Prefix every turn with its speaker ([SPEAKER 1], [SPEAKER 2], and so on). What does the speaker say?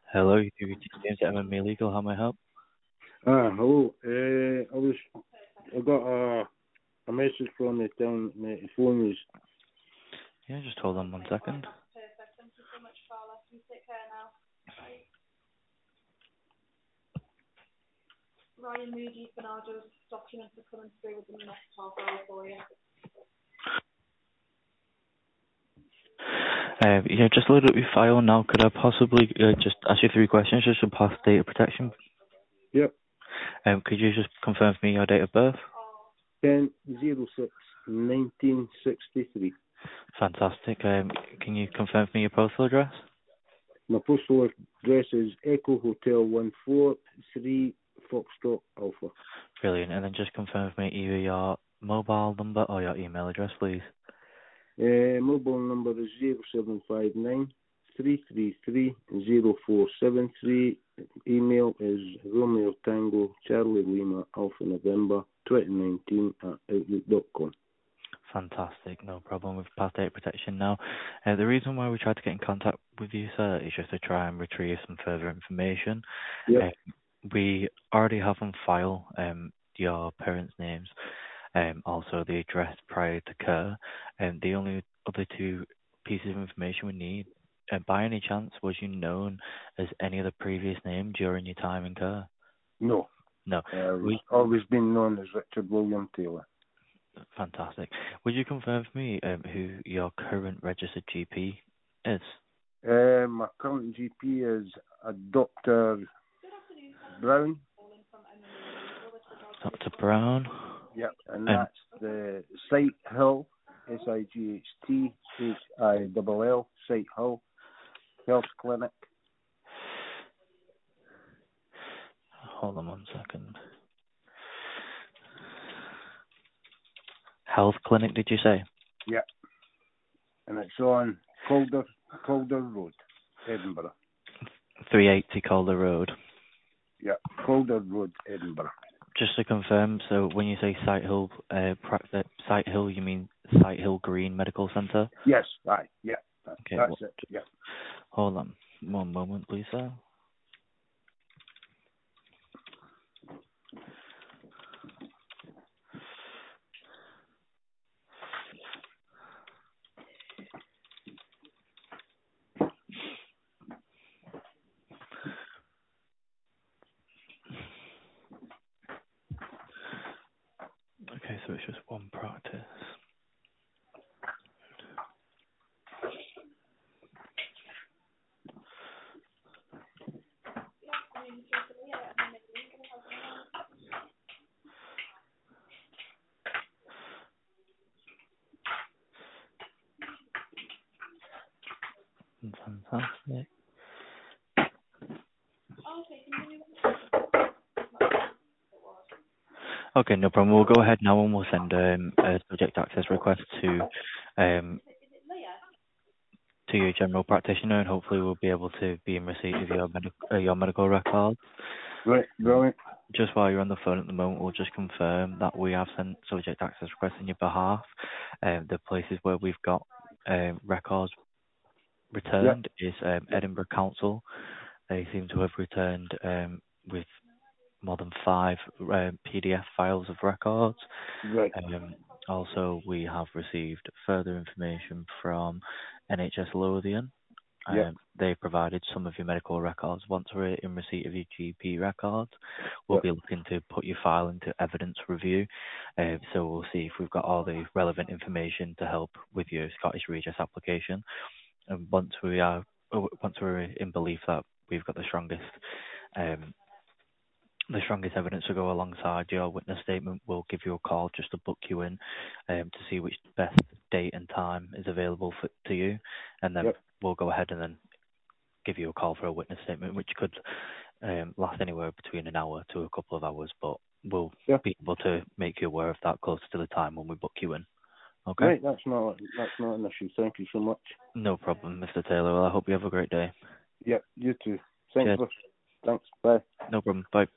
[SPEAKER 1] Hello, you James at MMA Legal. How may I help?
[SPEAKER 2] Hello. I got a message from the telling me the phone is.
[SPEAKER 1] Yeah, just hold on 1 second.
[SPEAKER 3] Ryan Moody's Bernardo's documents are coming through within the next half hour for you.
[SPEAKER 1] Yeah, just load up your file now. Could I possibly just ask you 3 questions just to pass data protection?
[SPEAKER 2] Yep.
[SPEAKER 1] Could you just confirm for me your date of birth?
[SPEAKER 2] 10/06/1963.
[SPEAKER 1] Fantastic. Can you confirm for me your postal address?
[SPEAKER 2] My postal address is Echo Hotel 143 Foxtrot Alpha.
[SPEAKER 1] Brilliant. And then just confirm for me either your mobile number or your email address, please.
[SPEAKER 2] Mobile number is 0759 333 0473. Email is Romeo Tango Charlie Lima Alpha November 2019 @outlook.com.
[SPEAKER 1] Fantastic, no problem. We've passed data protection now. The reason why we tried to get in contact with you, sir, is just to try and retrieve some further information.
[SPEAKER 2] Yep.
[SPEAKER 1] We already have on file your parents' names, also the address prior to Kerr, and the only other 2 pieces of information we need. By any chance, was you known as any other previous name during your time in Kerr?
[SPEAKER 2] No.
[SPEAKER 1] No.
[SPEAKER 2] We've always been known as Richard William Taylor.
[SPEAKER 1] Fantastic. Would you confirm for me who your current registered GP is?
[SPEAKER 2] My current GP is a Dr. Brown.
[SPEAKER 1] Dr. Brown?
[SPEAKER 2] Yep, and that's the Sight Hill, SIGHTHILL, Sight Hill Health Clinic.
[SPEAKER 1] Hold on 1 second. Health Clinic, did you say?
[SPEAKER 2] Yep. And it's on Calder Road, Edinburgh.
[SPEAKER 1] 380 Calder Road.
[SPEAKER 2] Yep, Calder Road, Edinburgh.
[SPEAKER 1] Just to confirm, so when you say Sight Hill, Sight Hill, you mean Sight Hill Green Medical Centre?
[SPEAKER 2] Yes, aye, yeah,
[SPEAKER 1] Okay,
[SPEAKER 2] that's it, yeah.
[SPEAKER 1] Hold on 1 moment, please, sir. Okay, so it's just one practice. Fantastic. Okay, no problem. We'll go ahead now and we'll send a subject access request to your general practitioner, and hopefully we'll be able to be in receipt of your medical records.
[SPEAKER 2] Right, brilliant.
[SPEAKER 1] Just while you're on the phone at the moment, we'll just confirm that we have sent subject access requests on your behalf. The places where we've got records returned is Edinburgh Council. They seem to have returned with more than 5 PDF files of records.
[SPEAKER 2] Right.
[SPEAKER 1] Also, we have received further information from NHS Lothian. They provided some of your medical records. Once we're in receipt of your GP records, we'll be looking to put your file into evidence review. So we'll see if we've got all the relevant information to help with your Scottish Regis application. And once we're in belief that we've got the strongest evidence to go alongside your witness statement, we'll give you a call just to book you in to see which best date and time is available to you, and then we'll go ahead and then give you a call for a witness statement, which could last anywhere between an hour to a couple of hours, but we'll be able to make you aware of that closer to the time when we book you in. Okay?
[SPEAKER 2] Right, that's not an issue. Thank you so much.
[SPEAKER 1] No problem, Mr. Taylor. Well, I hope you have a great day.
[SPEAKER 2] Yep, you too.
[SPEAKER 1] Cheers.
[SPEAKER 2] Thanks, bye.
[SPEAKER 1] No problem. Bye.